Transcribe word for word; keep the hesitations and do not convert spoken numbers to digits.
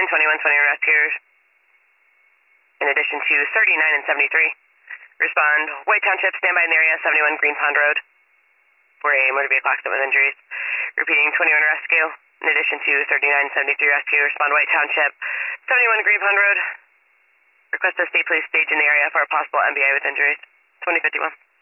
and twenty-one twenty rescuers, in addition to thirty-nine and seventy-three. Respond, White Township, standby in the area, seventy-one Green Pond Road, for a motor vehicle accident with injuries. Repeating, twenty-one rescue, in addition to thirty-nine and seventy-three rescue. Respond, White Township, seventy-one Green Pond Road. Request the state police stage in the area for a possible M B I with injuries. twenty fifty-one.